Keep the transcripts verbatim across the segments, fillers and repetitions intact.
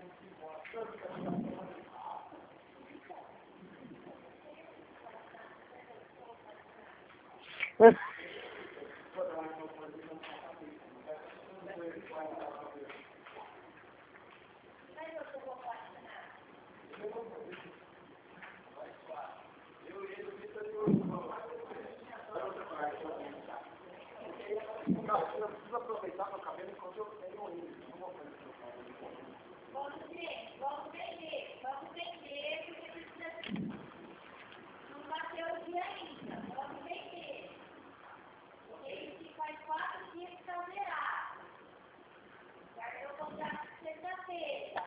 Não, eu preciso aproveitar meu cabelo enquanto eu tenho isso. Não vou fazer seu cabelo. Vamos ver, vamos vender, vamos vender, porque precisa. Não bateu o dia ainda, vamos vender. Porque ele faz quatro dias que está zerado. Já eu vou comprar sexta-feira.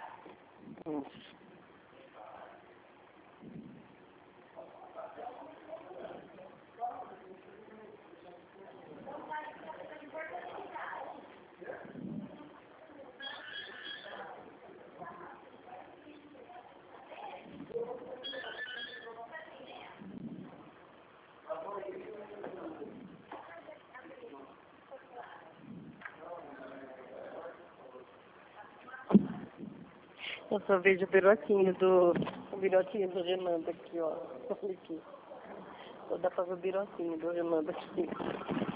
Eu só vejo o birotinho do... O birotinho do Renando aqui, ó. Olha aqui. Só dá pra ver o birotinho do Renando aqui.